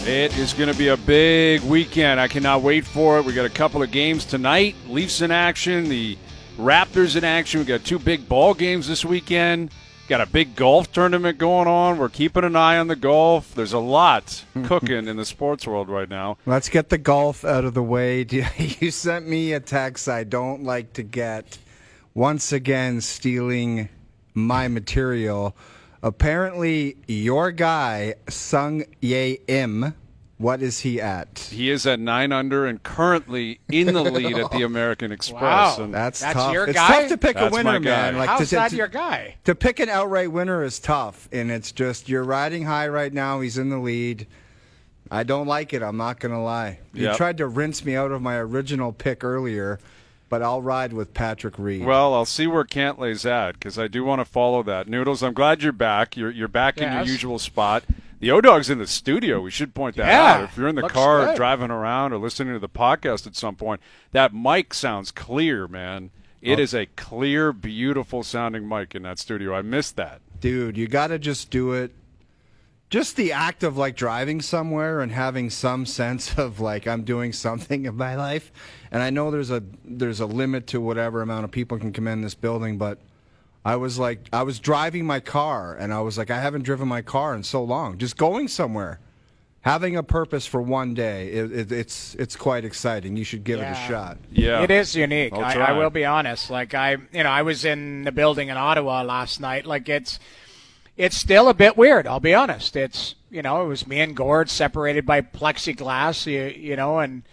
It is going to be a big weekend. I cannot wait for it. We got a couple of games tonight. Leafs in action. The Raptors in action. We got two big ball games this weekend. Got a big golf tournament going on. We're keeping an eye on the golf. There's a lot cooking in the sports world right now. Let's get the golf out of the way. You sent me a text I don't like to get. Once again, stealing my material. Apparently, your guy, Sung Ye Im, what is he at? He is at 9 under and currently in the lead at the American Express. Wow. And That's tough. your It's guy? tough to pick That's a winner, my guy. man. How's that your guy? To pick an outright winner is tough, and it's just you're riding high right now. He's in the lead. I don't like it. I'm not going to lie. You Yep. tried to rinse me out of my original pick earlier, but I'll ride with Patrick Reed. Well, I'll see where Cantlay's at because I do want to follow that. Noodles, I'm glad you're back. You're back in your Yes. usual spot. The O-Dog's in the studio. We should point that Yeah, out. If you're in the looks car good. driving around or listening to the podcast at some point, that mic sounds clear, man. It is a clear, beautiful sounding mic in that studio. I missed that. Dude, you got to just do it. Just the act of like driving somewhere and having some sense of like I'm doing something in my life. And I know there's a limit to whatever amount of people can come in this building, but I was driving my car and I was like, I haven't driven my car in so long. Just going somewhere, having a purpose for one day, it's quite exciting. You should give it a Yeah. shot. Yeah. It is unique. I'll I try. will be honest. Like I was in the building in Ottawa last night. Like it's still a bit weird. I'll be honest. It was me and Gord separated by plexiglass. And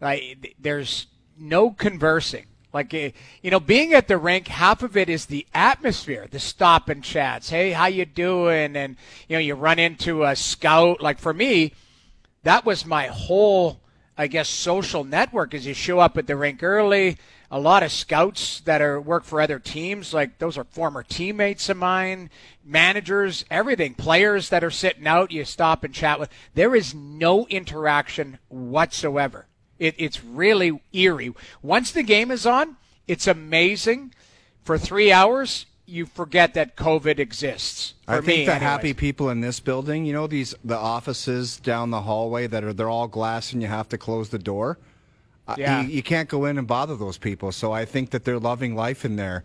there's no conversing. Like, being at the rink, half of it is the atmosphere, the stop and chats. Hey, how you doing? And, you run into a scout. Like, for me, that was my whole, I guess, social network is you show up at the rink early. A lot of scouts that work for other teams, like those are former teammates of mine, managers, everything. Players that are sitting out, you stop and chat with. There is no interaction whatsoever. It's really eerie. Once the game is on, it's amazing. For 3 hours, you forget that COVID exists. I think the anyways. happy people in this building, the offices down the hallway they're all glass and you have to close the door. Yeah. You can't go in and bother those people. So I think that they're loving life in there.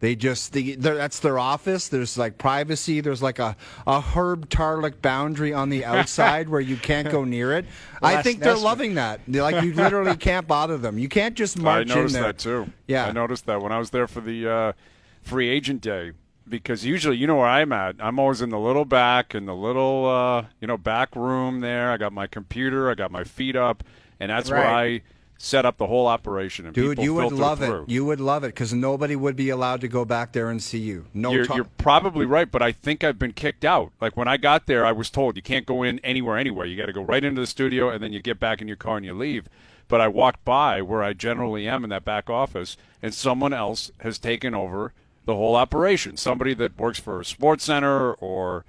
That's their office. There's like privacy. There's like a Herb Tarlick boundary on the outside where you can't go near it. I think they're loving that. Like you literally can't bother them. You can't just march in there. I noticed that too. Yeah. I noticed that when I was there for the free agent day because usually, you know where I'm at. I'm always in the little back, in the little, back room there. I got my computer. I got my feet up, and that's where I set up the whole operation. And Dude, people you would filter love through. it. You would love it because nobody would be allowed to go back there and see you. You're probably right, but I think I've been kicked out. Like when I got there, I was told you can't go in anywhere. You got to go right into the studio, and then you get back in your car and you leave. But I walked by where I generally am in that back office, and someone else has taken over the whole operation. Somebody that works for SportsCenter or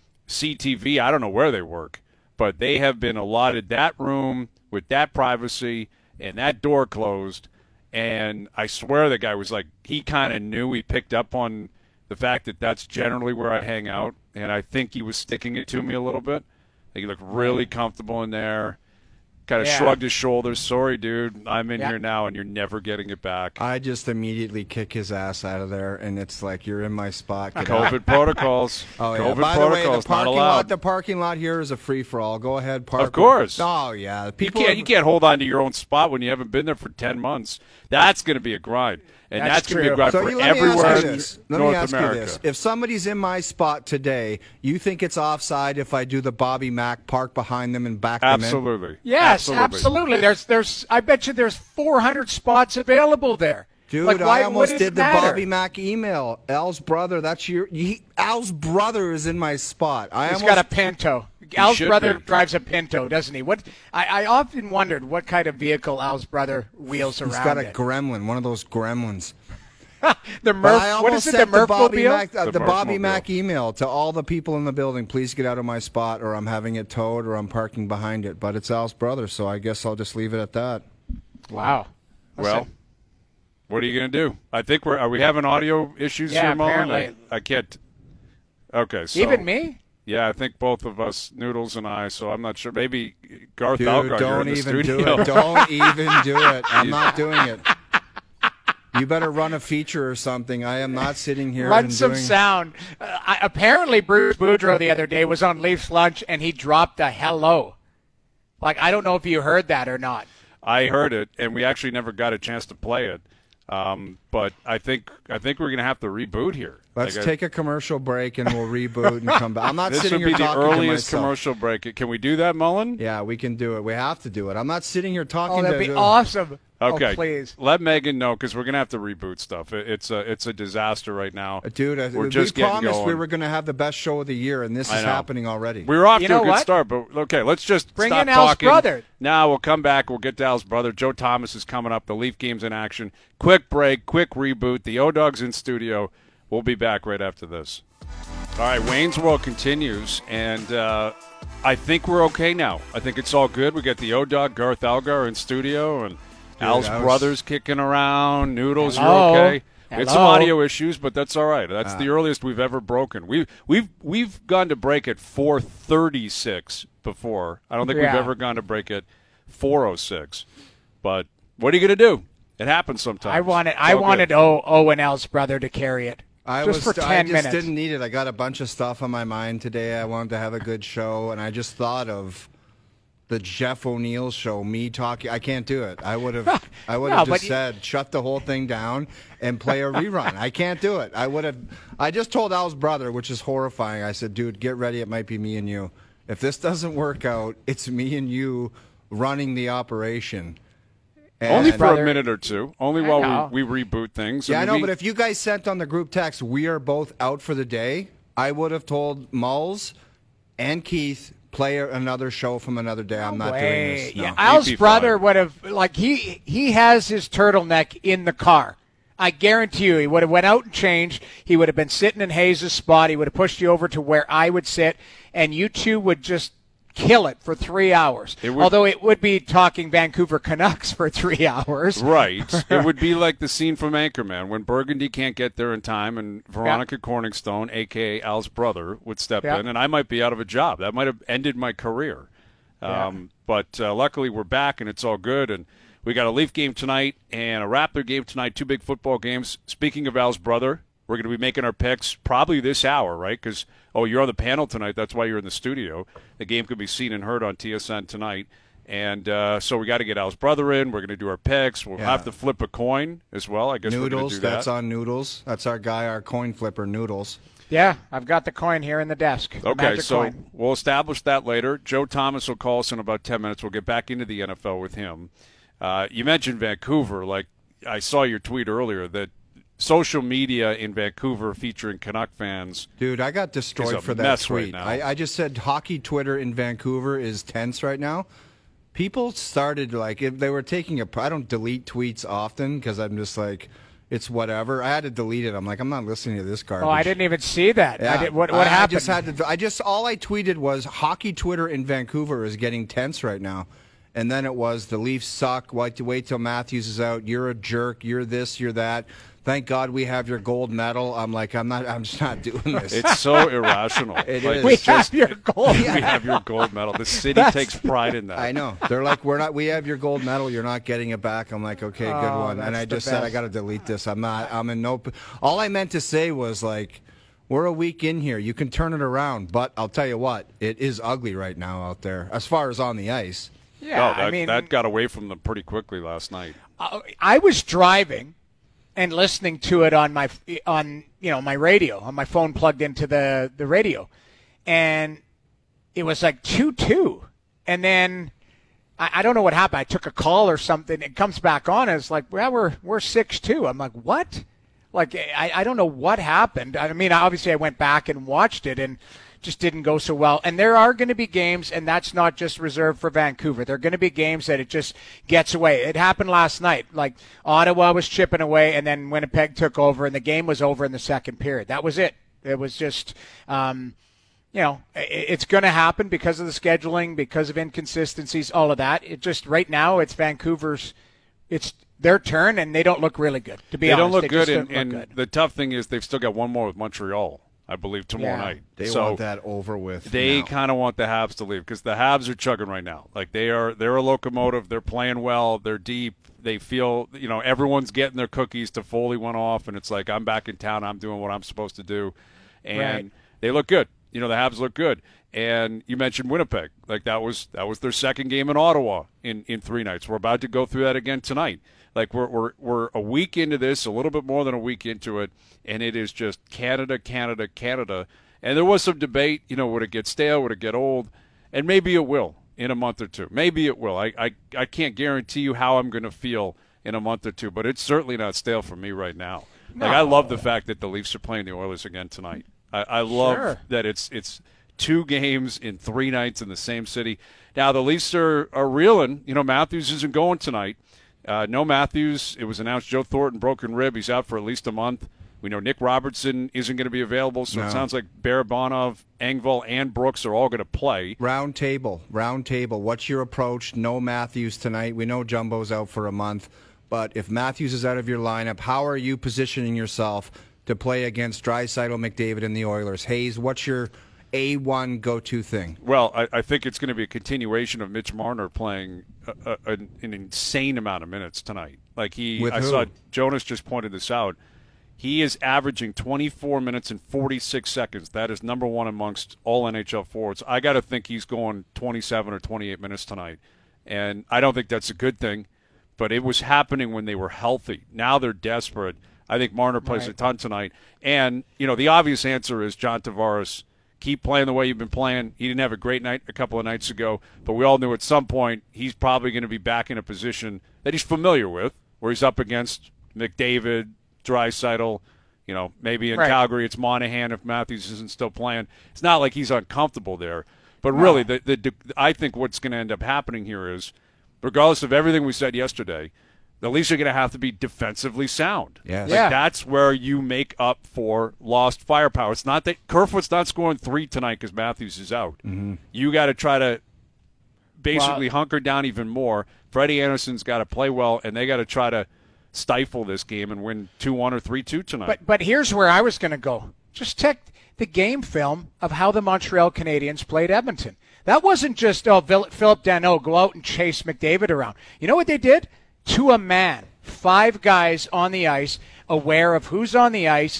CTV, I don't know where they work, but they have been allotted that room with that privacy and that door closed. And I swear the guy was like, he kind of knew, he picked up on the fact that that's generally where I hang out. And I think he was sticking it to me a little bit. He looked really comfortable in there. Kind of shrugged his shoulders. Sorry, dude. I'm in here now, and you're never getting it back. I just immediately kick his ass out of there, and it's like you're in my spot. Get out. COVID protocols. Oh yeah. COVID By the way, protocols. the Not parking allowed. lot. The parking lot here is a free for all. Go ahead, park. Of course. Oh yeah. You can't hold on to your own spot when you haven't been there for 10 months. That's going to be a grind. And that's going to be a grind So for let me everywhere ask you in this. North America. If somebody's in my spot today, you think it's offside if I do the Bobby Mack park behind them and back them in? Absolutely. Yes, absolutely. There's. I bet you there's 400 spots available there. Dude, like, I almost what does did it the matter? Bobby Mack email. Al's brother, Al's brother is in my spot. He's got a Pinto. Al's should brother be. drives a Pinto, doesn't he? I often wondered what kind of vehicle Al's brother wheels around. He's got a in. gremlin, one of those gremlins. The But I Murph. What almost is it? sent The the Bobby Murphmobile? Mack, The the Bobby Murphmobile. Mack email to all the people in the building. Please get out of my spot, or I'm having it towed, or I'm parking behind it. But it's Al's brother, so I guess I'll just leave it at that. Wow. Well, what are you going to do? I think are we having audio issues Yeah, here, Mullen? apparently. I can't. Okay, so Even me? Yeah, I think both of us, Noodles and I. So I'm not sure. Maybe Garth Dude, Algar, you're don't in the even studio. do it. Don't even do it. I'm not doing it. You better run a feature or something. I am not sitting here Run and some doing... sound. Apparently, Bruce Boudreau the other day was on Leafs Lunch, and he dropped a hello. Like, I don't know if you heard that or not. I heard it, and we actually never got a chance to play it. But I think we're going to have to reboot here. Let's take a commercial break, and we'll reboot and come back. I'm not This sitting would here be the talking to earliest myself. commercial break. Can we do that, Mullen? Yeah, we can do it. We have to do it. I'm not sitting here talking Oh, that'd to... be awesome. Okay, Oh, please. let Megan know because we're gonna have to reboot stuff. It's a disaster right now, Dude, We're we just getting promised we going. were going to have the best show of the year, and this I is know. happening already. We were off You to a know good what? start, but okay, let's just Bring stop in Al's talking. brother. Now we'll come back. We'll get to Al's brother. Joe Thomas is coming up. The Leaf game's in action. Quick break, quick reboot. The O-Dog's in studio. We'll be back right after this. All right, Wayne's World continues, and I think we're okay now. I think it's all good. We got the O-Dog, Garth Algar in studio, and Al's brother's kicking around. Noodles, Hello. you're okay. We had some Hello. audio issues, but that's all right. That's the earliest we've ever broken. We've gone to break at 4:36 before. I don't think we've Yeah. ever gone to break at 4:06. But what are you going to do? It happens sometimes. I wanted It's all wanted good. Owen L's brother to carry it. Just for 10 I just minutes. didn't need it. I got a bunch of stuff on my mind today. I wanted to have a good show, and I just thought of the Jeff O'Neill show, me talking. I can't do it. I would have No, just but said, shut the whole thing down and play a rerun. I can't do it. I just told Al's brother, which is horrifying. I said, dude, get ready. It might be me and you. If this doesn't work out, it's me and you running the operation. Only And- for brother. a minute or two. Only I while know. we reboot things. Yeah, I mean, know, we- but if you guys sent on the group text, we are both out for the day, I would have told Mulls and Keith, play another show from another day. I'm not doing this. No. Yeah, Al's be brother fine. would have he has his turtleneck in the car. I guarantee you, he would have went out and changed. He would have been sitting in Hayes' spot. He would have pushed you over to where I would sit, and you two would just kill it for 3 hours. Although it would be talking Vancouver Canucks for 3 hours. Right. It would be like the scene from Anchorman when Burgundy can't get there in time and Veronica Corningstone, a.k.a. Al's brother, would step in, and I might be out of a job. That might have ended my career. But luckily we're back, and it's all good. And we got a Leaf game tonight and a Raptor game tonight, two big football games. Speaking of Al's brother, we're going to be making our picks probably this hour, right? Because, you're on the panel tonight. That's why you're in the studio. The game could be seen and heard on TSN tonight. And so we got to get Al's brother in. We're going to do our picks. We'll have to flip a coin as well. I guess we're going Noodles, to do that. that's on Noodles. That's our guy, our coin flipper, Noodles. Yeah, I've got the coin here in the desk. The Okay, magic so coin. we'll establish that later. Joe Thomas will call us in about 10 minutes. We'll get back into the NFL with him. You mentioned Vancouver. Like, I saw your tweet earlier that social media in Vancouver featuring Canuck fans. Dude, I got It's destroyed a for that mess tweet. right now. I just said hockey Twitter in Vancouver is tense right now. People started, like, if they were taking I don't delete tweets often because I'm just like, it's whatever. I had to delete it. I'm like, I'm not listening to this garbage. Oh, I didn't even see that. Yeah. What happened? I just all I tweeted was hockey Twitter in Vancouver is getting tense right now. And then it was the Leafs suck. Wait till Matthews is out. You're a jerk. You're this. You're that. Thank God we have your gold medal. I'm like, I'm just not doing this. It's so irrational. It Like, is. we it's have your gold. we have your gold medal. The city takes pride in that. I know. They're like, we have your gold medal. You're not getting it back. I'm like, okay, good one. And that's I the just said, I best. got to delete this. I'm in no. All I meant to say was like, we're a week in here. You can turn it around. But I'll tell you what, it is ugly right now out there as far as on the ice. Yeah, that, I mean, that got away from them pretty quickly last night. I was driving and listening to it on my radio, on my phone plugged into the radio, and it was like 2-2, and then I don't know what happened. I took a call or something. It comes back on, and it's like, well, we're 6-2. I'm like, what? Like, I don't know what happened. I mean, obviously I went back and watched it, and just didn't go so well. And there are going to be games, and that's not just reserved for Vancouver. There are going to be games that it just gets away. It happened last night. Like, Ottawa was chipping away, and then Winnipeg took over, and the game was over in the second period. That was it. It was just, it's going to happen because of the scheduling, because of inconsistencies, all of that. It just, right now, it's Vancouver's, it's their turn, and they don't look really good, to be honest. They don't look good, just don't and look good. the tough thing is they've still got one more with Montreal. I believe, tomorrow night. They so want that over with. They kind of want the Habs to leave because the Habs are chugging right now. Like they're a locomotive. They're playing well. They're deep. They feel, everyone's getting their cookies. Toffoli went off, and it's like, I'm back in town. I'm doing what I'm supposed to do. And they look good. The Habs look good. And you mentioned Winnipeg. Like that was their second game in Ottawa in 3 nights. We're about to go through that again tonight. Like we're a week into this, a little bit more than a week into it, and it is just Canada, Canada, Canada. And there was some debate, would it get stale, would it get old? And maybe it will in a month or two. Maybe it will. I can't guarantee you how I'm going to feel in a month or two, but it's certainly not stale for me right now. No. Like I love the fact that the Leafs are playing the Oilers again tonight. I love that it's 2 games in 3 nights in the same city. Now the Leafs are reeling. Matthews isn't going tonight. No Matthews. It was announced Joe Thornton, broken rib. He's out for at least a month. We know Nick Robertson isn't going to be available, so it sounds like Barabanov, Engvall, and Brooks are all going to play. Round table. What's your approach? No Matthews tonight. We know Jumbo's out for a month, but if Matthews is out of your lineup, how are you positioning yourself to play against Draisaitl, McDavid, and the Oilers? Hayes, what's your A1 go-to thing? Well, I think it's going to be a continuation of Mitch Marner playing an insane amount of minutes tonight. Like I saw Jonas just pointed this out. He is averaging 24 minutes and 46 seconds. That is number 1 amongst all NHL forwards. I got to think he's going 27 or 28 minutes tonight. And I don't think that's a good thing, but it was happening when they were healthy. Now they're desperate. I think Marner plays a ton tonight. And, the obvious answer is John Tavares. Keep playing the way you've been playing. He didn't have a great night a couple of nights ago, but we all knew at some point he's probably going to be back in a position that he's familiar with, where he's up against McDavid, Draisaitl, maybe in Calgary it's Monahan if Matthews isn't still playing. It's not like he's uncomfortable there. But really, I think what's going to end up happening here is, regardless of everything we said yesterday, the Leafs are going to have to be defensively sound. Yes. That's where you make up for lost firepower. It's not that Kerfoot's not scoring 3 tonight because Matthews is out. Mm-hmm. You got to try to basically hunker down even more. Freddie Anderson's got to play well, and they got to try to stifle this game and win 2-1 or 3-2 tonight. But here's where I was going to go. Just check the game film of how the Montreal Canadiens played Edmonton. That wasn't just, Philip Danault, go out and chase McDavid around. You know what they did? To a man, 5 guys on the ice, aware of who's on the ice,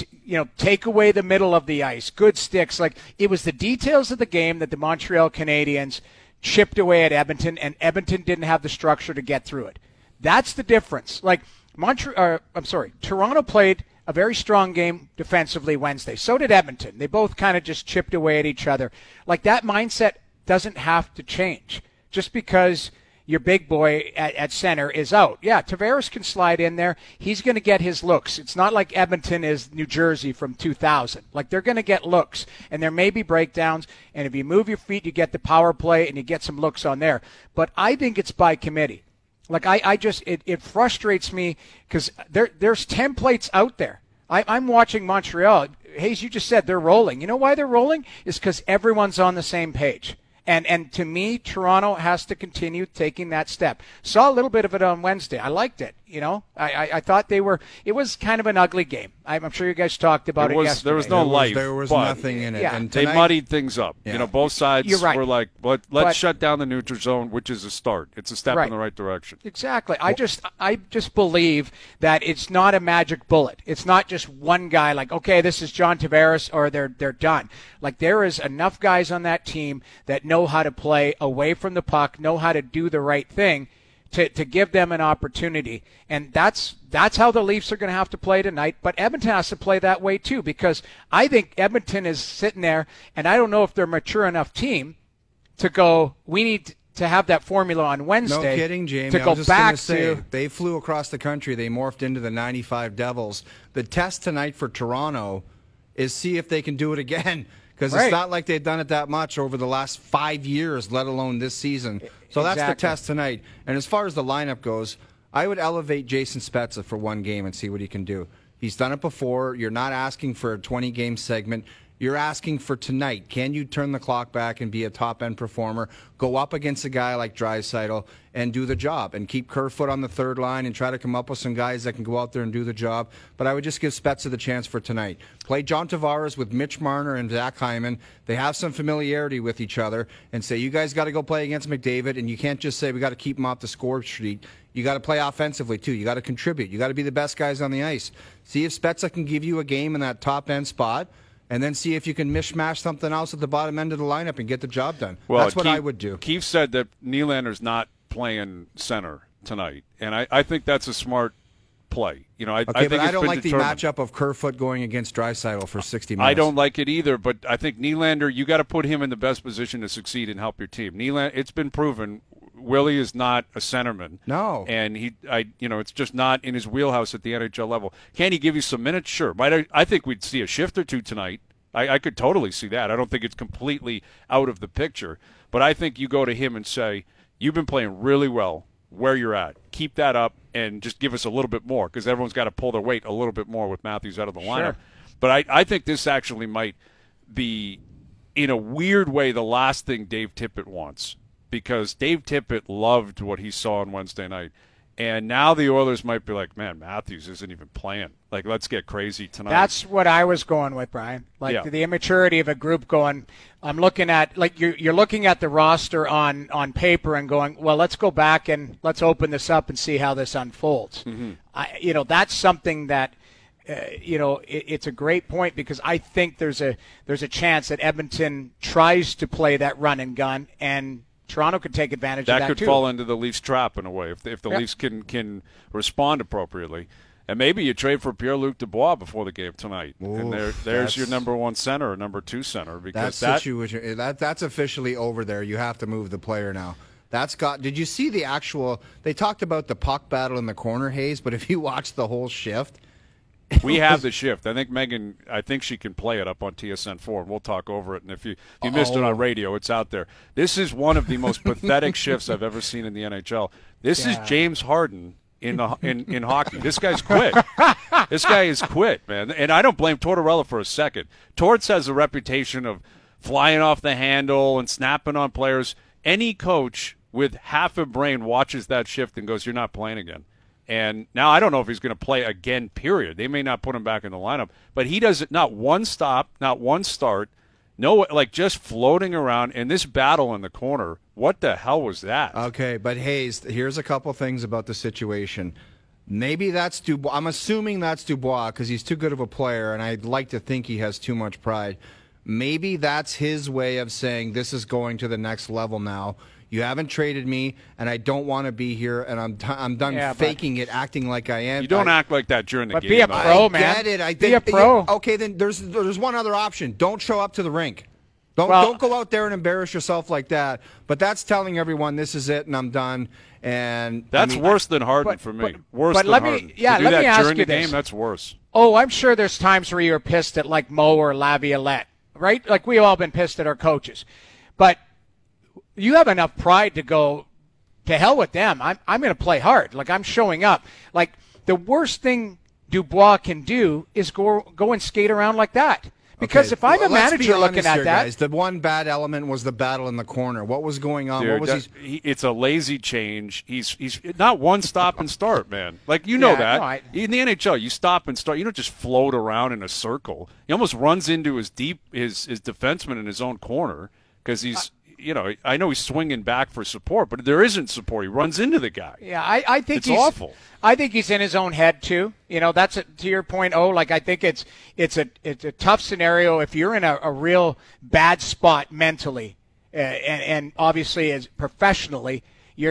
take away the middle of the ice, good sticks. Like, it was the details of the game that the Montreal Canadiens chipped away at Edmonton, and Edmonton didn't have the structure to get through it. That's the difference. Like, Toronto played a very strong game defensively Wednesday. So did Edmonton. They both kind of just chipped away at each other. Like, that mindset doesn't have to change just because your big boy at center is out. Yeah, Tavares can slide in there. He's going to get his looks. It's not like Edmonton is New Jersey from 2000. Like, they're going to get looks, and there may be breakdowns, and if you move your feet, you get the power play, and you get some looks on there. But I think it's by committee. Like, it frustrates me because there's templates out there. I'm watching Montreal. Hayes, you just said they're rolling. You know why they're rolling? It's because everyone's on the same page. And to me, Toronto has to continue taking that step. Saw a little bit of it on Wednesday. I liked it. I thought it was kind of an ugly game. I'm sure you guys talked about it yesterday. There was no life. There was nothing in it. Yeah. And they muddied things up. Yeah. Both sides You're right. were like, let's shut down the neutral zone, which is a start. It's a step in the right direction. Exactly. I just believe that it's not a magic bullet. It's not just one guy like, okay, this is John Tavares, or they're done. Like, there is enough guys on that team that know how to play away from the puck, know how to do the right thing to give them an opportunity. And that's how the Leafs are going to have to play tonight. But Edmonton has to play that way too, because I think Edmonton is sitting there, and I don't know if they're a mature enough team to go, we need to have that formula on Wednesday. No kidding, Jamie. To go back to they flew across the country. They morphed into the 95 Devils. The test tonight for Toronto is see if they can do it again. Because it's not like they've done it that much over the last 5 years, let alone this season. So that's the test tonight. And as far as the lineup goes, I would elevate Jason Spezza for one game and see what he can do. He's done it before. You're not asking for a 20-game segment. You're asking for tonight. Can you turn the clock back and be a top-end performer, go up against a guy like Draisaitl and do the job, and keep Kerfoot on the third line and try to come up with some guys that can go out there and do the job? But I would just give Spezza the chance for tonight. Play John Tavares with Mitch Marner and Zach Hyman. They have some familiarity with each other, and say, you guys got to go play against McDavid, and you can't just say we got to keep him off the score sheet. You got to play offensively, too. You got to contribute. You got to be the best guys on the ice. See if Spezza can give you a game in that top-end spot, and then see if you can mishmash something else at the bottom end of the lineup and get the job done. Well, that's what I would do. Keefe said that Nylander's not playing center tonight, and I think that's a smart play. You know, I think but I don't like determined. the matchup of Kerfoot going against Draisaitl for 60 minutes. I don't like it either, but I think Nylander, you got to put him in the best position to succeed and help your team. Nylander, it's been proven, Willie is not a centerman. No. And it's just not in his wheelhouse at the NHL level. Can he give you some minutes? Sure. But I think we'd see a shift or two tonight. I could totally see that. I don't think it's completely out of the picture. But I think you go to him and say, you've been playing really well where you're at. Keep that up and just give us a little bit more, because everyone's got to pull their weight a little bit more with Matthews out of the lineup. Sure. But I think this actually might be, in a weird way, the last thing Dave Tippett wants, because Dave Tippett loved what he saw on Wednesday night. And now the Oilers might be like, man, Matthews isn't even playing. Like, let's get crazy tonight. That's what I was going with, Brian. Like, the immaturity of a group going, I'm looking at, like, you're looking at the roster on paper and going, well, let's go back and let's open this up and see how this unfolds. Mm-hmm. That's something that, it's a great point, because I think there's a chance that Edmonton tries to play that run and gun, and Toronto could take advantage of that too. That could fall into the Leafs' trap in a way if the Leafs can respond appropriately. And maybe you trade for Pierre-Luc Dubois before the game tonight. Oof, and there's your number one center or number two center. Because that's officially over there. You have to move the player now. Did you see the actual – they talked about the puck battle in the corner, Hayes, but if you watch the whole shift – we have the shift. I think Megan, she can play it up on TSN4, and we'll talk over it. And if you missed it on radio, it's out there. This is one of the most pathetic shifts I've ever seen in the NHL. This is James Harden in hockey. This guy's quit. This guy is quit, man. And I don't blame Tortorella for a second. Torts has a reputation of flying off the handle and snapping on players. Any coach with half a brain watches that shift and goes, you're not playing again. And now I don't know if he's going to play again, period. They may not put him back in the lineup. But he does it, not one stop, not one start, just floating around. And this battle in the corner, what the hell was that? Okay, but Hayes, here's a couple things about the situation. Maybe that's Dubois. I'm assuming that's Dubois because he's too good of a player, and I'd like to think he has too much pride. Maybe that's his way of saying this is going to the next level now. You haven't traded me, and I don't want to be here, and I'm done faking it, acting like I am. You don't act like that during the game. But be a pro, man. I get it. Be a pro. Okay, then there's one other option. Don't show up to the rink. Don't go out there and embarrass yourself like that. But that's telling everyone this is it, and I'm done. And that's worse than Harden for me. Worse than Harden. Yeah, to do let me ask during you the game, this. that's worse. Oh, I'm sure there's times where you're pissed at like Mo or Laviolette, right? Like we've all been pissed at our coaches, but you have enough pride to go, to hell with them. I'm going to play hard. Like, I'm showing up. Like, the worst thing Dubois can do is go and skate around like that. Because if I'm a manager looking at that, guys, the one bad element was the battle in the corner. What was going on? Dude, what was it's a lazy change. He's not one stop and start, man. Like, you know that. In the NHL, you stop and start. You don't just float around in a circle. He almost runs into his defenseman in his own corner because he's I know he's swinging back for support, but there isn't support. He runs into the guy. Yeah, I think it's awful. I think he's in his own head too. That's to your point. Like, I think it's a tough scenario if you're in a real bad spot mentally, and obviously as professionally,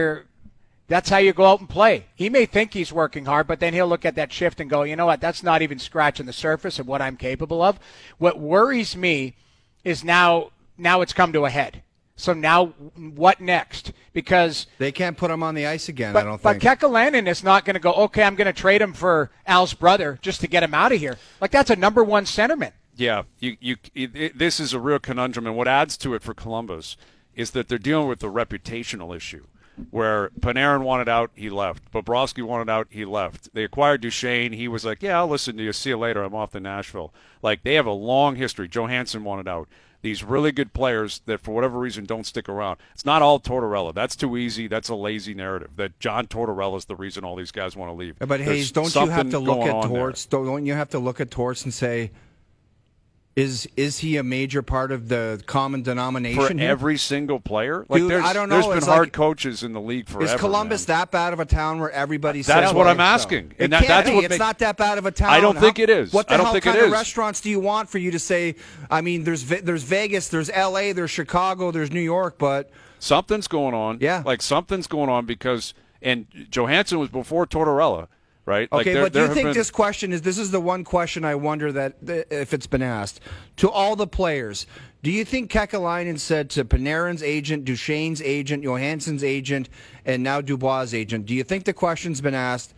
that's how you go out and play. He may think he's working hard, but then he'll look at that shift and go, you know what? That's not even scratching the surface of what I'm capable of. What worries me is now it's come to a head. So now, what next? Because they can't put him on the ice again. I don't think. But Kekalainen is not going to go, okay, I'm going to trade him for Al's brother just to get him out of here. Like, that's a number one centerman. Yeah, this is a real conundrum, and what adds to it for Columbus is that they're dealing with a reputational issue. where Panarin wanted out, he left. Bobrovsky wanted out, he left. They acquired Duchesne. He was like, yeah, I'll listen to you. See you later. I'm off to Nashville. Like, they have a long history. Johansson wanted out. These really good players that, for whatever reason, don't stick around. It's not all Tortorella. That's too easy. That's a lazy narrative. That John Tortorella is the reason all these guys want to leave. But Hayes, don't you have to look at Torts? Don't you have to look at Torts and say, is he a major part of the common denomination for here? Every single player? Like, Dude, I don't know. There's been hard coaches in the league forever. Is Columbus that bad of a town where everybody's? That's what I'm asking. And that's what it's not that bad of a town. I don't think it is. What the hell kind of restaurants do you want for you to say? I mean, there's Vegas, there's L.A., there's Chicago, there's New York, but something's going on. Yeah, like something's going on because Johansson was before Tortorella. Right? Okay, but do you think this question this is the one question I wonder that if it's been asked to all the players, do you think Kekalainen said to Panarin's agent, Duchesne's agent, Johansson's agent, and now Dubois' agent, do you think the question's been asked,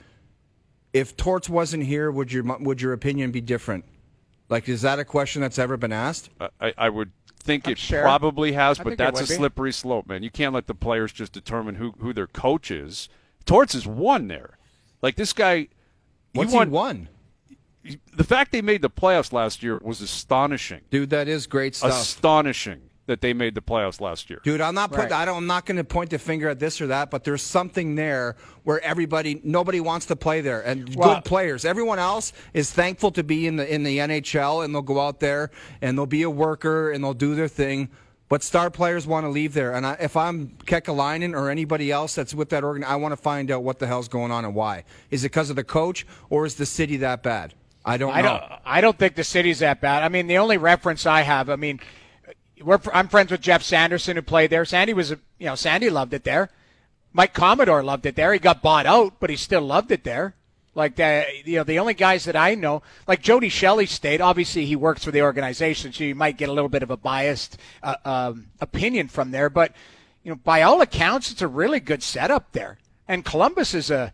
if Torts wasn't here, would your opinion be different? Like, is that a question that's ever been asked? I would think it probably has, but that's a slippery slope, man. You can't let the players just determine who their coach is. Torts has won there. Like, this guy, he won. The fact they made the playoffs last year was astonishing. Dude, that is great stuff. Astonishing that they made the playoffs last year. Dude, I'm not going to point the finger at this or that, but there's something there where nobody wants to play there, and good players. Everyone else is thankful to be in the NHL, and they'll go out there and they'll be a worker and they'll do their thing. But star players want to leave there. And if I'm Kekalainen or anybody else that's with that I want to find out what the hell's going on and why. Is it because of the coach, or is the city that bad? I don't know. I don't think the city's that bad. I mean, the only reference I have, I'm friends with Jeff Sanderson, who played there. Sandy loved it there. Mike Commodore loved it there. He got bought out, but he still loved it there. Like, the only guys that I know, like Jody Shelley stayed. Obviously, he works for the organization, so you might get a little bit of a biased opinion from there. But, by all accounts, it's a really good setup there. And Columbus is I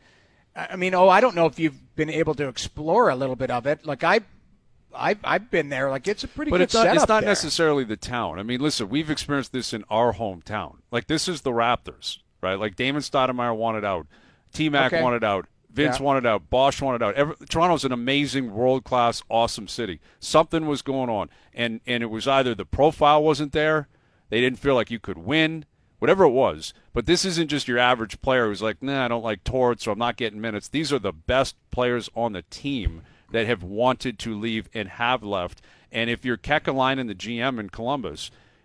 don't know if you've been able to explore a little bit of it. Like, I've been there. Like, it's a pretty good setup. But it's not there. Necessarily the town. I mean, listen, we've experienced this in our hometown. Like, this is the Raptors, right? Like, Damon Stoudemire wanted out. T-Mac wanted out. Vince wanted out. Bosch wanted out. Toronto's an amazing, world-class, awesome city. Something was going on. And it was either the profile wasn't there, they didn't feel like you could win, whatever it was. But this isn't just your average player who's like, I don't like Torts, so I'm not getting minutes. These are the best players on the team that have wanted to leave and have left. And if you're Kekalainen, the GM in Columbus,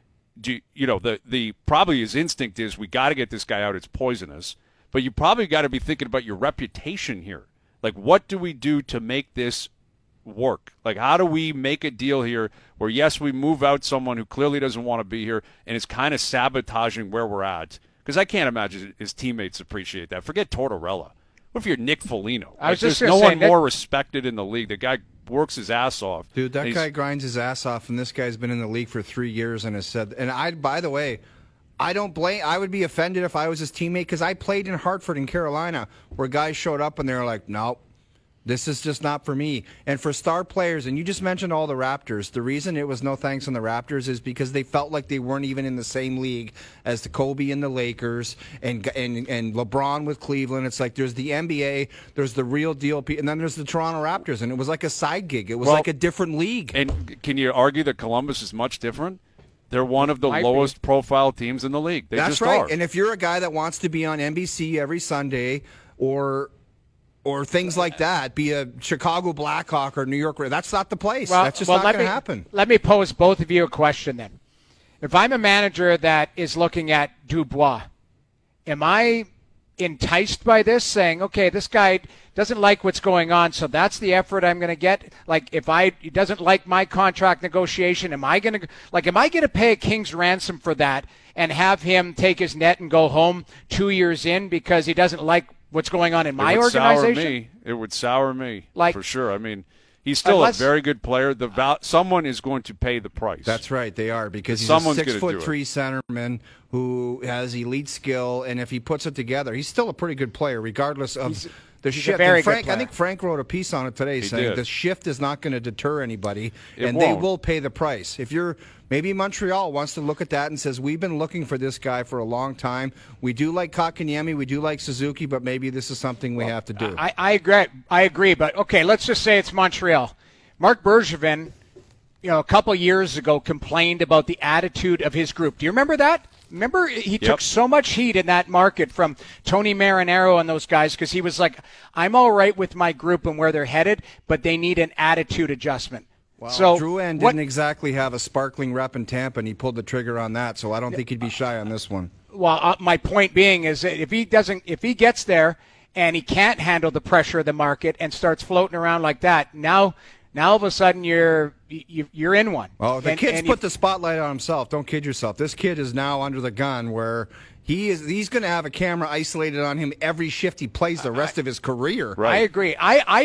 the probably his instinct is, we got to get this guy out. It's poisonous. But you probably got to be thinking about your reputation here. Like, what do we do to make this work? Like, how do we make a deal here where, yes, we move out someone who clearly doesn't want to be here and is kind of sabotaging where we're at? Because I can't imagine his teammates appreciate that. Forget Tortorella. What if you're Nick Foligno? There's no one more respected in the league. The guy works his ass off. Dude, that guy grinds his ass off, and this guy's been in the league for 3 years and has said, by the way, I don't blame. I would be offended if I was his teammate, because I played in Hartford in Carolina where guys showed up and they were like, nope, this is just not for me. And for star players, and you just mentioned all the Raptors, the reason it was no thanks on the Raptors is because they felt like they weren't even in the same league as the Kobe and the Lakers and LeBron with Cleveland. It's like there's the NBA, there's the real deal, and then there's the Toronto Raptors, and it was like a side gig. It was like a different league. And can you argue that Columbus is much different? They're one of the lowest profile teams in the league. That's right. And if you're a guy that wants to be on NBC every Sunday or things like that, be a Chicago Blackhawk or New York, that's not the place. That's just not going to happen. Let me pose both of you a question then. If I'm a manager that is looking at Dubois, am I enticed by this, saying, okay, this guy doesn't like what's going on, so that's the effort I'm going to get? Like, if he doesn't like my contract negotiation, am I going to pay a king's ransom for that and have him take his net and go home 2 years in because he doesn't like what's going on in my organization? It would sour me, for sure. I mean, he's still a very good player. Someone is going to pay the price. That's right, they are, because he's a 6'3" centerman who has elite skill, and if he puts it together, he's still a pretty good player, regardless of The He's a shift. very And Frank, good player. I think Frank wrote a piece on it today saying did. the shift is not going to deter anybody, It and won't. they will pay the price. If you're maybe Montreal wants to look at that and says, we've been looking for this guy for a long time. We do like Kotkaniemi, we do like Suzuki, but maybe this is something we have to do. I agree. I agree. But okay, let's just say it's Montreal. Mark Bergevin, a couple years ago, complained about the attitude of his group. Do you remember that? Remember, he took so much heat in that market from Tony Marinaro and those guys because he was like, I'm all right with my group and where they're headed, but they need an attitude adjustment. Well, So Drouin didn't exactly have a sparkling rep in Tampa, and he pulled the trigger on that, so I don't think he'd be shy on this one. Well, my point being is that if he gets there and he can't handle the pressure of the market and starts floating around like that, now all of a sudden you're in one. Oh, the kid's put the spotlight on himself. Don't kid yourself. This kid is now under the gun where he's going to have a camera isolated on him every shift he plays the rest of his career. Right. I agree.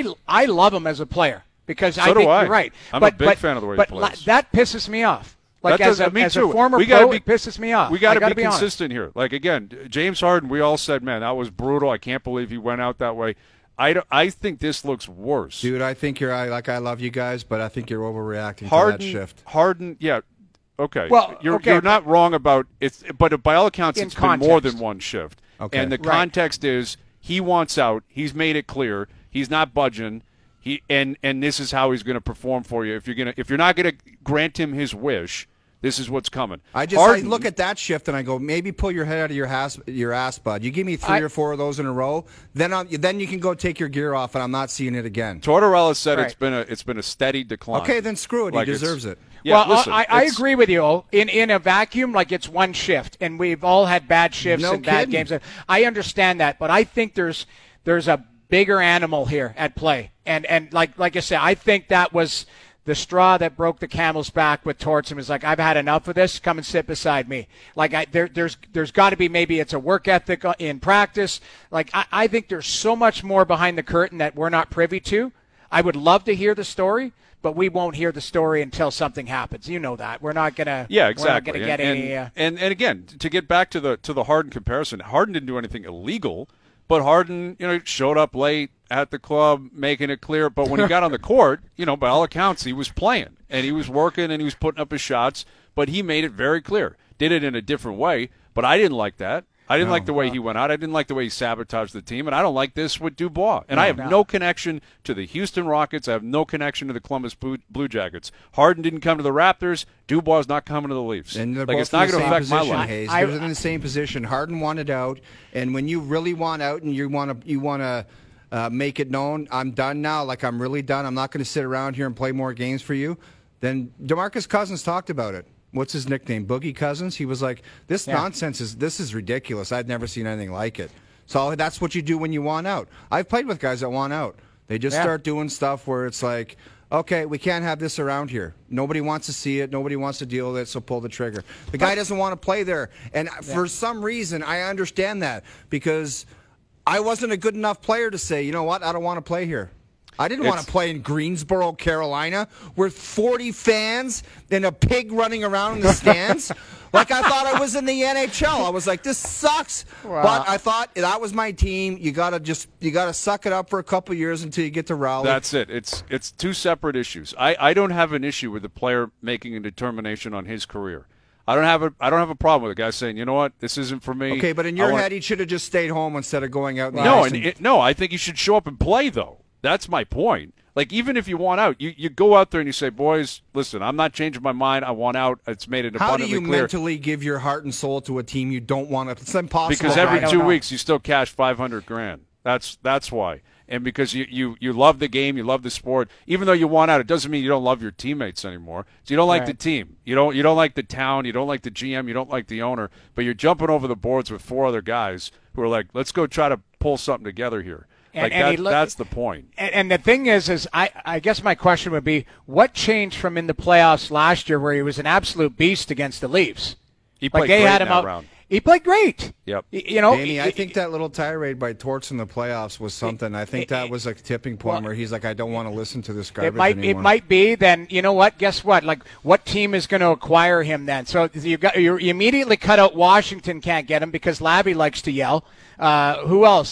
I love him as a player because I think I. you're right. I'm a big fan of the way he plays. But that pisses me off. Like That as does- me a too. former We pro, gotta be- it pisses me off. We got to I gotta be honest. consistent here. Like, again, James Harden, we all said, man, that was brutal. I can't believe he went out that way. I think this looks worse. Dude, I think I love you guys, but I think you're overreacting Harden, to that shift. Harden, yeah. Okay. Well, you're okay, not wrong about it, but by all accounts, In it's been more context. than one shift. Okay. And the Right. context is he wants out. He's made it clear. He's not budging. And this is how he's going to perform for you. If you're not going to grant him his wish, this is what's coming. I look at that shift and I go, maybe pull your head out of your ass, bud. You give me three or four of those in a row, then you can go take your gear off, and I'm not seeing it again. Tortorella said Right. it's been a steady decline. Okay, then screw it. Like, He it's- deserves it. Yeah, well, listen, I it's- agree with you. In a vacuum, like it's one shift, and we've all had bad shifts No and bad kidding. games. I understand that, but I think there's a bigger animal here at play, and like I said, I think that was the straw that broke the camel's back with Torts and was like, I've had enough of this. Come and sit beside me. Like there's got to be, maybe it's a work ethic in practice. Like I think there's so much more behind the curtain that we're not privy to. I would love to hear the story, but we won't hear the story until something happens. You know that. We're not gonna. Yeah, exactly. We're not gonna get any. And again, to get back to the Harden comparison, Harden didn't do anything illegal, but Harden, showed up late at the club, making it clear. But when he got on the court, by all accounts, he was playing and he was working and he was putting up his shots. But he made it very clear. Did it in a different way. But I didn't like that. I didn't like the way he went out. I didn't like the way he sabotaged the team, and I don't like this with Dubois. And I have no connection to the Houston Rockets. I have no connection to the Columbus Blue Jackets. Harden didn't come to the Raptors. Dubois is not coming to the Leafs. And they're like, both it's not in the going to same affect my position, life. Hayes. They're in the same position. Harden wanted out, and when you really want out and you want to make it known, I'm done now. Like, I'm really done. I'm not going to sit around here and play more games for you. Then DeMarcus Cousins talked about it. What's his nickname? Boogie Cousins? He was like, this nonsense is ridiculous. I've never seen anything like it. So that's what you do when you want out. I've played with guys that want out. They just start doing stuff where it's like, okay, we can't have this around here. Nobody wants to see it. Nobody wants to deal with it, so pull the trigger. The guy doesn't want to play there. And for some reason, I understand that because I wasn't a good enough player to say, you know what, I don't want to play here. I didn't want to play in Greensboro, Carolina, with 40 fans and a pig running around in the stands. Like, I thought I was in the NHL. I was like, this sucks. Wow. But I thought that was my team. You gotta suck it up for a couple years until you get to Raleigh. That's it. It's two separate issues. I don't have an issue with the player making a determination on his career. I don't have a problem with a guy saying, you know what, this isn't for me. Okay, but in your head, he should have just stayed home instead of going out. In the No, ice no, I think you should show up and play, though. That's my point. Like, even if you want out, you go out there and you say, boys, listen, I'm not changing my mind. I want out. It's made it How do abundantly you clear. mentally give your heart and soul to a team you don't want to? It's impossible. Because every I don't 2 know. weeks you still cash $500,000. That's why. And because you love the game, you love the sport. Even though you want out, it doesn't mean you don't love your teammates anymore. So you don't like the team. You don't like the town. You don't like the GM. You don't like the owner. But you're jumping over the boards with four other guys who are like, let's go try to pull something together here. That's the point. And the thing is I guess my question would be, what changed from in the playoffs last year where he was an absolute beast against the Leafs? He played they great had in him that out. round. He played great. Yep. Danny, I think that little tirade by Torts in the playoffs was something. I think that was a tipping point where he's like, I don't want to listen to this garbage anymore. It might be. Then you know what? Guess what? Like, what team is going to acquire him then? So you immediately cut out Washington. Can't get him because Lavi likes to yell. Who else?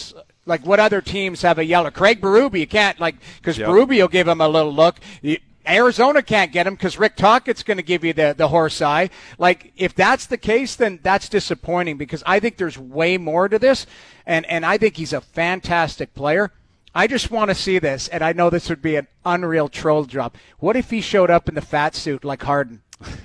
Like, what other teams have a yeller? Craig Berube, you can't, like, because Yep. Berube will give him a little look. Arizona can't get him because Rick Tocchet's going to give you the horse eye. Like, if that's the case, then that's disappointing because I think there's way more to this, and I think he's a fantastic player. I just want to see this, and I know this would be an unreal troll job. What if he showed up in the fat suit like Harden?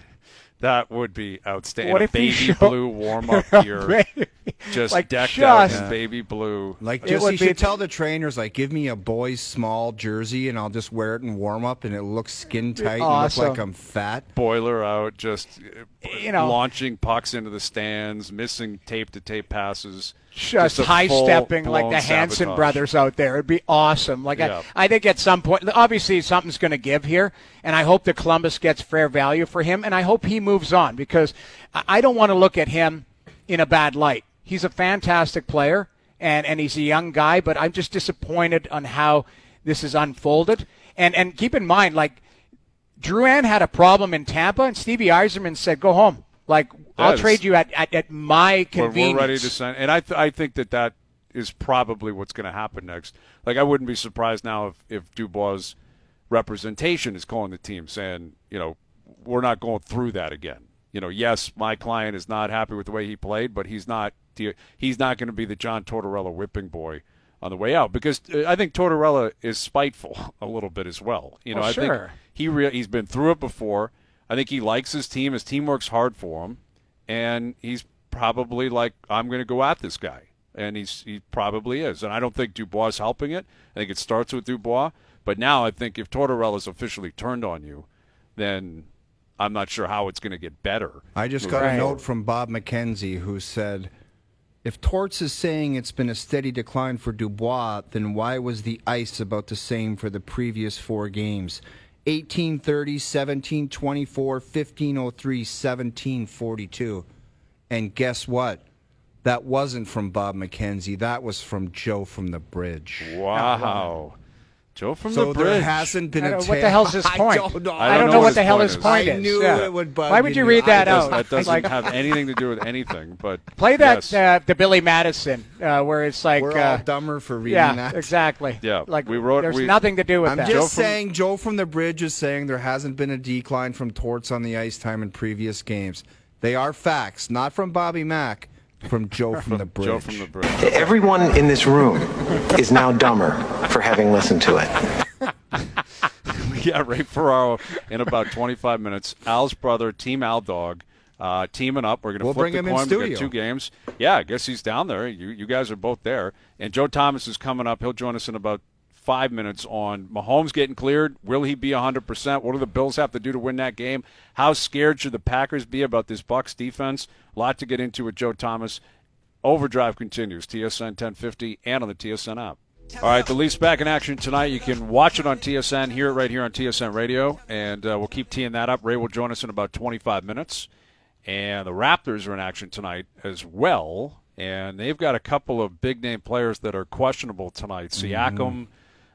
That would be outstanding. What if he baby blue warm-up gear, just Like, decked out just- in baby blue. Like, It just would you be- should tell the trainers, like, give me a boy's small jersey and I'll just wear it in warm up and it looks skin tight Awesome. and look like I'm fat. Boiler out, just launching pucks into the stands, missing tape-to-tape passes. Just a high-stepping like full-blown the Hanson sabotage. brothers out there. It'd be awesome. Like, Yeah. I think at some point, obviously something's going to give here, and I hope that Columbus gets fair value for him, and I hope he moves on because I don't want to look at him in a bad light. He's a fantastic player, and he's a young guy, but I'm just disappointed on how this is unfolded. And keep in mind, like, Drouin had a problem in Tampa, and Stevie Yzerman said, go home. Like, I'll Yes. trade you at my convenience. We're ready to sign, and I think that is probably what's going to happen next. Like, I wouldn't be surprised now if Dubois' representation is calling the team saying, we're not going through that again. Yes, my client is not happy with the way he played, but he's not going to be the John Tortorella whipping boy on the way out because I think Tortorella is spiteful a little bit as well. I sure. think he's been through it before. I think he likes his team. His team works hard for him, and he's probably like, I'm going to go at this guy, and he probably is. And I don't think Dubois is helping it. I think it starts with Dubois, but now I think if Tortorella's officially turned on you, then I'm not sure how it's going to get better. I just got a note from Bob McKenzie who said, if Torts is saying it's been a steady decline for Dubois, then why was the ice about the same for the previous 4 games? 1830, 1724, 1503, 1742. And guess what? That wasn't from Bob McKenzie. That was from Joe from the Bridge. Wow. Joe from So the Bridge. there hasn't been a What the hell's his point? I don't know. I I don't know what the hell his is. point I is. knew Yeah. it would bug Why would you you. read that I out? That doesn't Like, have anything to do with anything. But play that yes. the Billy Madison where it's like We're all dumber for reading yeah, that. exactly. Yeah, like we- nothing to do with I'm that. just saying, Joe from the Bridge is saying there hasn't been a decline from Torts on the ice time in previous games. They are facts, not from Bobby Mack, from Joe from the Bridge. Joe from the Bridge. Everyone in this room is now dumber for having listened to it. Yeah, Ray Ferraro in about 25 minutes. Al's brother, Team Al Dog, teaming up. We're going to We'll flip bring the him in coin. We studio. got 2 games. Yeah, I guess he's down there. You guys are both there. And Joe Thomas is coming up. He'll join us in about 5 minutes on Mahomes getting cleared. Will he be 100%? What do the Bills have to do to win that game? How scared should the Packers be about this Bucs defense? A lot to get into with Joe Thomas. Overdrive continues. TSN 1050 and on the TSN app. All right, the Leafs back in action tonight. You can watch it on TSN, hear it right here on TSN Radio, and we'll keep teeing that up. Ray will join us in about 25 minutes. And the Raptors are in action tonight as well, and they've got a couple of big-name players that are questionable tonight. Siakam,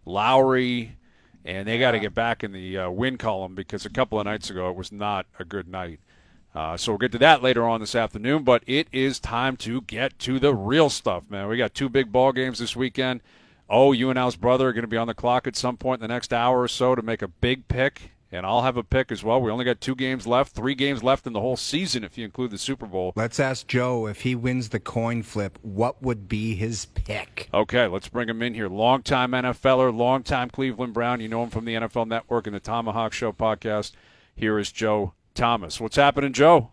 Lowry, and they got to get back in the win column because a couple of nights ago it was not a good night. So we'll get to that later on this afternoon, but it is time to get to the real stuff, man. We got 2 big ball games this weekend. Oh, you and Al's brother are going to be on the clock at some point in the next hour or so to make a big pick, and I'll have a pick as well. We only got 2 games left, 3 games left in the whole season if you include the Super Bowl. Let's ask Joe if he wins the coin flip, what would be his pick? Okay, let's bring him in here. Longtime NFLer, longtime Cleveland Brown. You know him from the NFL Network and the Tomahawk Show podcast. Here is Joe Thomas. What's happening, Joe?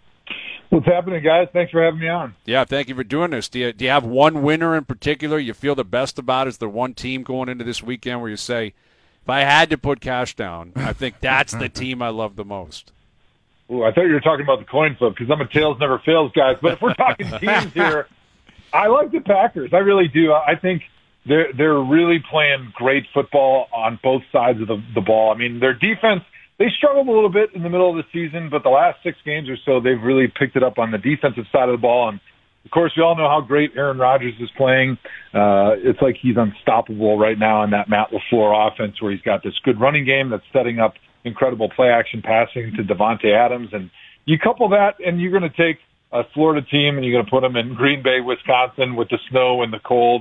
What's happening, guys? Thanks for having me on. Yeah, thank you for doing this. Do you have one winner in particular you feel the best about? Is there one team going into this weekend where you say, if I had to put cash down, I think that's the team I love the most? Ooh, I thought you were talking about the coin flip because I'm a tails never fails guy. But if we're talking teams here, I like the Packers. I really do. I think they're really playing great football on both sides of the ball. I mean, their defense, they struggled a little bit in the middle of the season, but the last 6 games or so, they've really picked it up on the defensive side of the ball. And, of course, we all know how great Aaron Rodgers is playing. It's like he's unstoppable right now in that Matt LaFleur offense where he's got this good running game that's setting up incredible play-action passing to Devontae Adams. And you couple that, and you're going to take a Florida team, and you're going to put them in Green Bay, Wisconsin with the snow and the cold.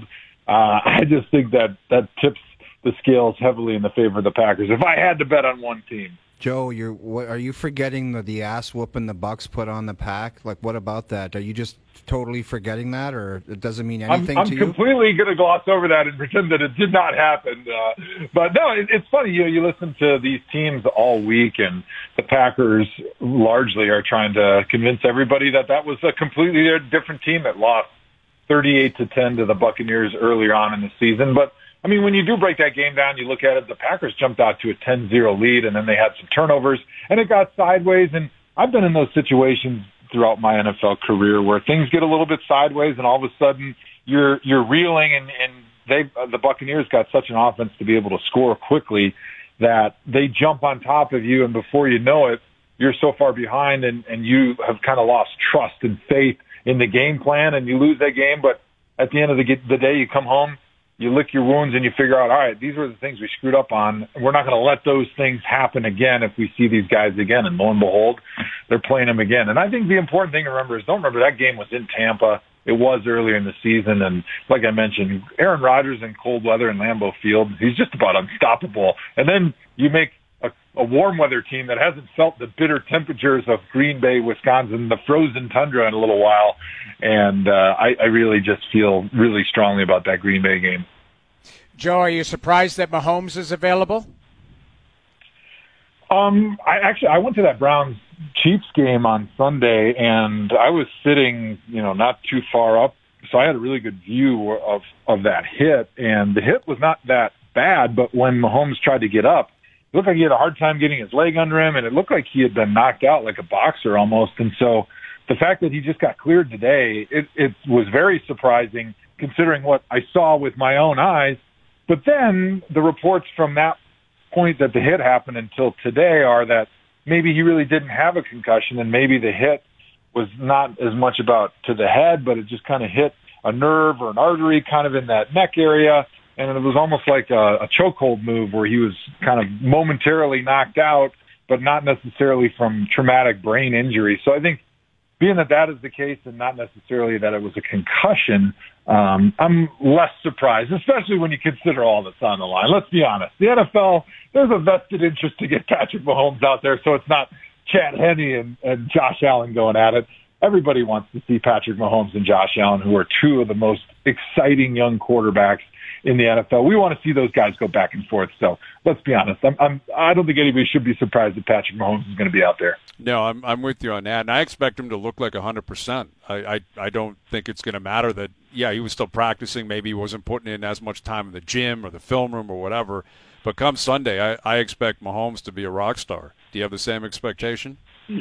I just think that tips the scales heavily in the favor of the Packers. If I had to bet on one team. Joe, are you forgetting the ass whooping the Bucs put on the Pack? Like, what about that? Are you just totally forgetting that, or it doesn't mean anything to you? I'm completely going to gloss over that and pretend that it did not happen. But no, it's funny. You listen to these teams all week, and the Packers largely are trying to convince everybody that was a completely different team that lost 38-10 to the Buccaneers earlier on in the season. But I mean, when you do break that game down, you look at it, the Packers jumped out to a 10-0 lead, and then they had some turnovers, and it got sideways. And I've been in those situations throughout my NFL career where things get a little bit sideways, and all of a sudden you're reeling, and the Buccaneers got such an offense to be able to score quickly that they jump on top of you, and before you know it, you're so far behind, and you have kind of lost trust and faith in the game plan, and you lose that game. But at the end of the day, you come home, you lick your wounds, and you figure out, all right, these were the things we screwed up on. We're not going to let those things happen again if we see these guys again. And lo and behold, they're playing them again. And I think the important thing to remember is don't remember that game was in Tampa. It was earlier in the season. And like I mentioned, Aaron Rodgers in cold weather in Lambeau Field, he's just about unstoppable. And then you make a warm weather team that hasn't felt the bitter temperatures of Green Bay, Wisconsin, the frozen tundra in a little while. And I really just feel really strongly about that Green Bay game. Joe, are you surprised that Mahomes is available? I went to that Browns Chiefs game on Sunday, and I was sitting, not too far up, so I had a really good view of that hit. And the hit was not that bad, but when Mahomes tried to get up, it looked like he had a hard time getting his leg under him, and it looked like he had been knocked out like a boxer almost. And so the fact that he just got cleared today, it was very surprising considering what I saw with my own eyes. But then the reports from that point that the hit happened until today are that maybe he really didn't have a concussion, and maybe the hit was not as much about to the head, but it just kind of hit a nerve or an artery kind of in that neck area. And it was almost like a chokehold move where he was kind of momentarily knocked out, but not necessarily from traumatic brain injury. So I think being that is the case and not necessarily that it was a concussion, I'm less surprised, especially when you consider all that's on the line. Let's be honest. The NFL, there's a vested interest to get Patrick Mahomes out there, so it's not Chad Henne and Josh Allen going at it. Everybody wants to see Patrick Mahomes and Josh Allen, who are two of the most exciting young quarterbacks in the NFL. We want to see those guys go back and forth. So let's be honest. I don't think anybody should be surprised that Patrick Mahomes is going to be out there. No, I'm with you on that, and I expect him to look like 100%. I don't think it's going to matter that, he was still practicing. Maybe he wasn't putting in as much time in the gym or the film room or whatever. But come Sunday, I expect Mahomes to be a rock star. Do you have the same expectation?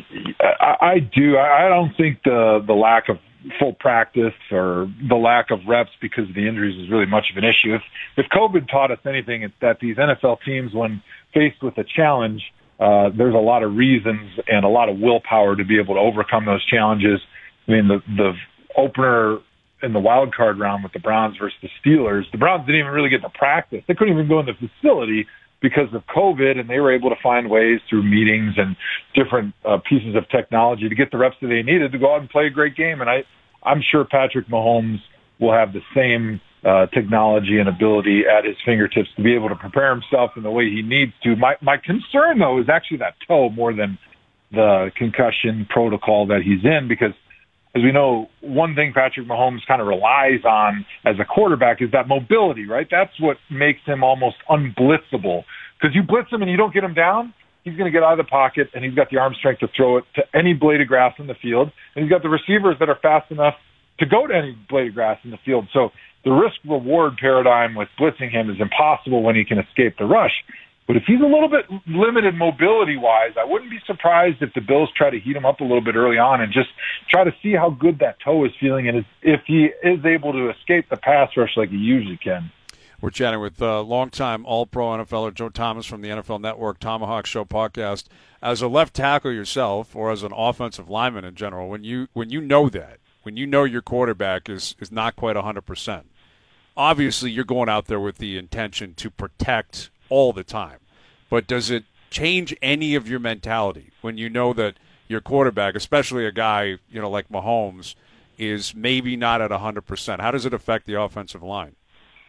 I do. I don't think the lack of full practice or the lack of reps because of the injuries is really much of an issue. If COVID taught us anything, it's that these NFL teams, when faced with a challenge, there's a lot of reasons and a lot of willpower to be able to overcome those challenges. I mean, the opener in the wild card round with the Browns versus the Steelers, the Browns didn't even really get to practice. They couldn't even go in the facility because of COVID, and they were able to find ways through meetings and different pieces of technology to get the reps that they needed to go out and play a great game. And I'm sure Patrick Mahomes will have the same technology and ability at his fingertips to be able to prepare himself in the way he needs to. My concern, though, is actually that toe more than the concussion protocol that he's in, because as we know, one thing Patrick Mahomes kind of relies on as a quarterback is that mobility, right? That's what makes him almost unblitzable. Because you blitz him and you don't get him down, he's going to get out of the pocket, and he's got the arm strength to throw it to any blade of grass in the field. And he's got the receivers that are fast enough to go to any blade of grass in the field. So the risk-reward paradigm with blitzing him is impossible when he can escape the rush. But if he's a little bit limited mobility-wise, I wouldn't be surprised if the Bills try to heat him up a little bit early on and just try to see how good that toe is feeling and if he is able to escape the pass rush like he usually can. We're chatting with longtime All-Pro NFLer Joe Thomas from the NFL Network Tomahawk Show podcast. As a left tackle yourself, or as an offensive lineman in general, when you know that, when you know your quarterback is not quite 100%, obviously you're going out there with the intention to protect all the time. But does it change any of your mentality when you know that your quarterback, especially a guy like Mahomes, is maybe not at 100%? How does it affect the offensive line?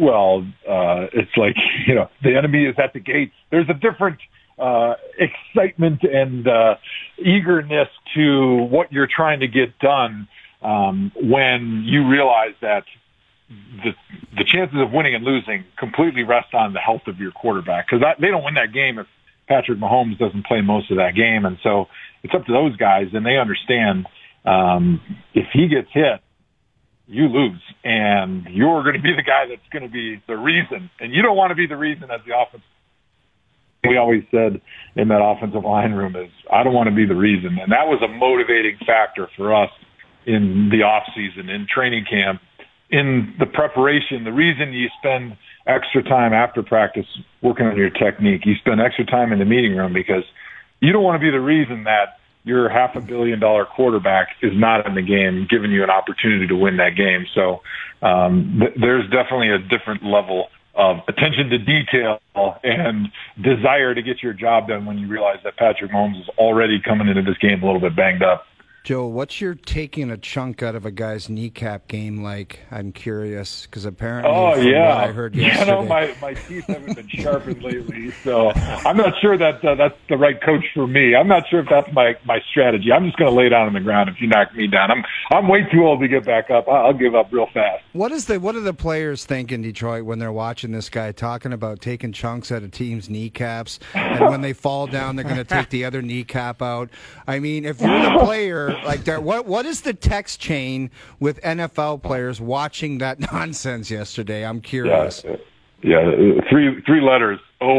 it's like, the enemy is at the gates. There's a different excitement and eagerness to what you're trying to get done when you realize that the chances of winning and losing completely rest on the health of your quarterback, because they don't win that game if Patrick Mahomes doesn't play most of that game. And so it's up to those guys, and they understand if he gets hit, you lose, and you're going to be the guy that's going to be the reason, and you don't want to be the reason as the offense. We always said in that offensive line room is, I don't want to be the reason. And that was a motivating factor for us in the off season, in training camp, in the preparation. The reason you spend extra time after practice working on your technique, you spend extra time in the meeting room, because you don't want to be the reason that your $500 million quarterback is not in the game, giving you an opportunity to win that game. So there's definitely a different level of attention to detail and desire to get your job done when you realize that Patrick Mahomes is already coming into this game a little bit banged up. Joe, what's your taking a chunk out of a guy's kneecap game like? I'm curious, because apparently what I heard yesterday. My teeth haven't been sharpened lately, so I'm not sure that that's the right coach for me. I'm not sure if that's my strategy. I'm just going to lay down on the ground if you knock me down. I'm way too old to get back up. I'll give up real fast. What do the players think in Detroit when they're watching this guy talking about taking chunks out of teams' kneecaps, and when they fall down, they're going to take the other kneecap out? I mean, if you're the player, like that, what is the text chain with NFL players watching that nonsense yesterday? I'm curious. Yeah, three letters,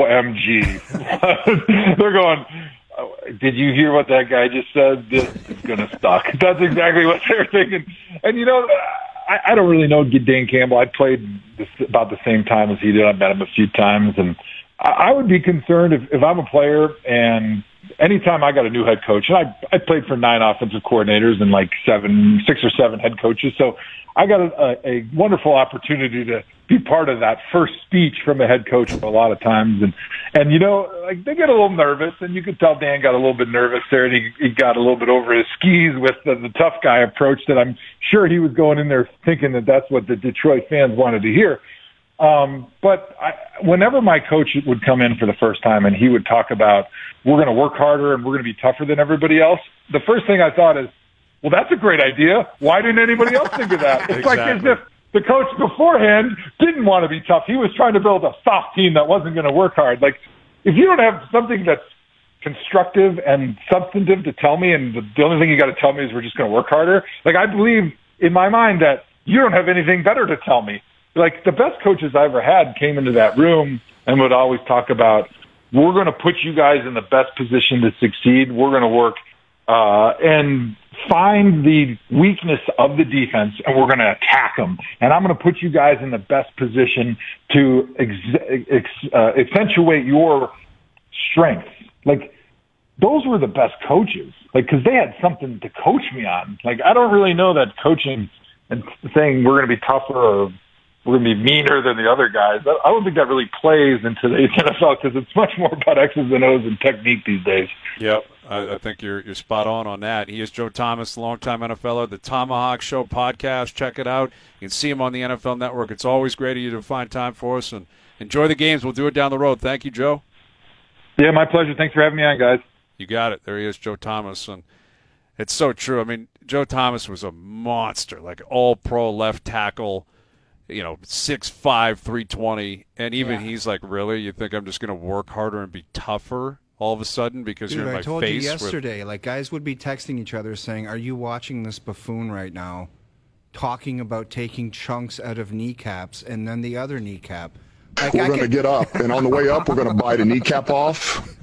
OMG. They're going, did you hear what that guy just said? This is going to suck. That's exactly what they're thinking. And, I don't really know Dan Campbell. I played about the same time as he did. I've met him a few times. And I would be concerned if I'm a player, and anytime I got a new head coach, and I played for 9 offensive coordinators and like 6 or 7 head coaches. So I got a wonderful opportunity to be part of that first speech from a head coach a lot of times. And they get a little nervous, and you could tell Dan got a little bit nervous there, and he got a little bit over his skis with the tough guy approach that I'm sure he was going in there thinking that that's what the Detroit fans wanted to hear. But whenever my coach would come in for the first time and he would talk about, we're going to work harder and we're going to be tougher than everybody else, the first thing I thought is, well, that's a great idea. Why didn't anybody else think of that? It's like as if the coach beforehand didn't want to be tough. He was trying to build a soft team that wasn't going to work hard. Like, if you don't have something that's constructive and substantive to tell me, and the only thing you got to tell me is we're just going to work harder, like, I believe in my mind that you don't have anything better to tell me. Like, the best coaches I ever had came into that room and would always talk about, we're going to put you guys in the best position to succeed. We're going to work and find the weakness of the defense, and we're going to attack them. And I'm going to put you guys in the best position to accentuate your strengths. Like, those were the best coaches, like, because they had something to coach me on. Like, I don't really know that coaching and saying we're going to be tougher or we're going to be meaner than the other guys, I don't think that really plays in today's NFL, because it's much more about X's and O's and technique these days. Yep, I think you're spot on that. He is Joe Thomas, longtime NFLer, the Tomahawk Show podcast. Check it out. You can see him on the NFL Network. It's always great of you to find time for us, and enjoy the games. We'll do it down the road. Thank you, Joe. Yeah, my pleasure. Thanks for having me on, guys. You got it. There he is, Joe Thomas, and it's so true. I mean, Joe Thomas was a monster, like all-pro left tackle, 6'5", 320, and even he's like, really? You think I'm just going to work harder and be tougher all of a sudden because you're in my face? I told you yesterday, like, guys would be texting each other saying, are you watching this buffoon right now talking about taking chunks out of kneecaps and then the other kneecap? Like, we're going to get up, and on the way up, we're going to bite a kneecap off.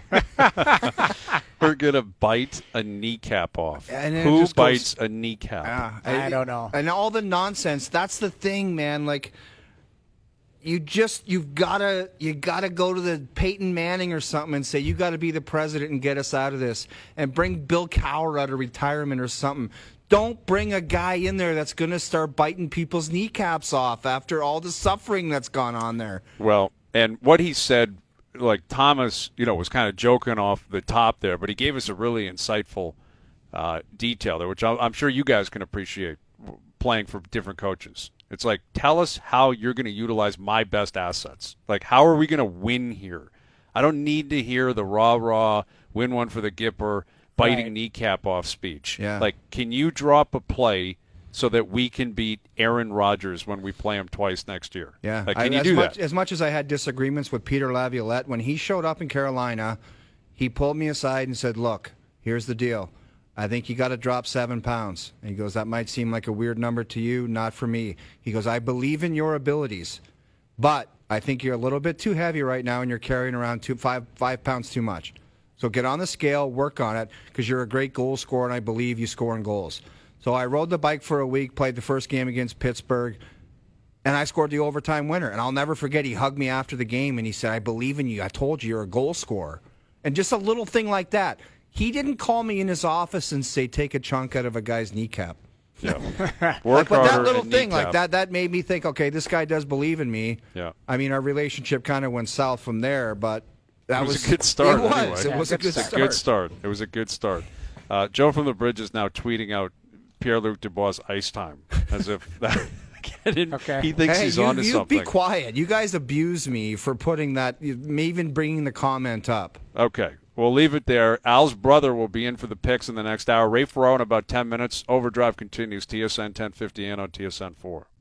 We're going to bite a kneecap off. Who bites a kneecap? I don't know. And all the nonsense, that's the thing, man. Like, you gotta go to the Peyton Manning or something and say, you got to be the president and get us out of this, and bring Bill Cowher out of retirement or something. Don't bring a guy in there that's going to start biting people's kneecaps off after all the suffering that's gone on there. Well, and what he said, like, Thomas, was kind of joking off the top there, but he gave us a really insightful detail there, which I'm sure you guys can appreciate playing for different coaches. It's like, tell us how you're going to utilize my best assets. Like, how are we going to win here? I don't need to hear the rah-rah, win one for the Gipper, biting kneecap off speech. Yeah. Like, can you drop a play so that we can beat Aaron Rodgers when we play him twice next year? Yeah. Like, can you do that? As much as I had disagreements with Peter Laviolette, when he showed up in Carolina, he pulled me aside and said, look, here's the deal. I think you got to drop 7 pounds. And he goes, that might seem like a weird number to you, not for me. He goes, I believe in your abilities, but I think you're a little bit too heavy right now and you're carrying around 5 pounds too much. So get on the scale, work on it, because you're a great goal scorer, and I believe you score in goals. So I rode the bike for a week, played the first game against Pittsburgh, and I scored the overtime winner. And I'll never forget, he hugged me after the game, and he said, I believe in you. I told you you're a goal scorer. And just a little thing like that. He didn't call me in his office and say, take a chunk out of a guy's kneecap. Yeah. But that harder little and thing kneecap. like that made me think, okay, this guy does believe in me. Yeah. I mean, our relationship kind of went south from there, but that It was a good start. It was. Anyway. It was a good start. It was a good start. Joe from the Bridge is now tweeting out Pierre-Luc Dubois' ice time, as if that. He thinks Hey, he's you, onto you something. be quiet. You guys abuse me for putting that, me even bringing the comment up. Okay, we'll leave it there. Al's brother will be in for the picks in the next hour. Ray Ferraro in about 10 minutes. Overdrive continues. TSN 1050 and on TSN 4.